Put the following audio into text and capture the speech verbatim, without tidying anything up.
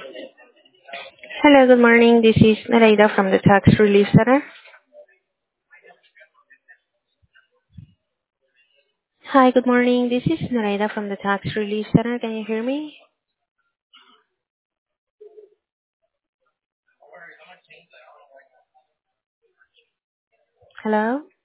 Hello, good morning. This is Nareda from the Tax Relief Center. Hi, good morning. This is Nareda from the Tax Relief Center. Can you hear me? Hello?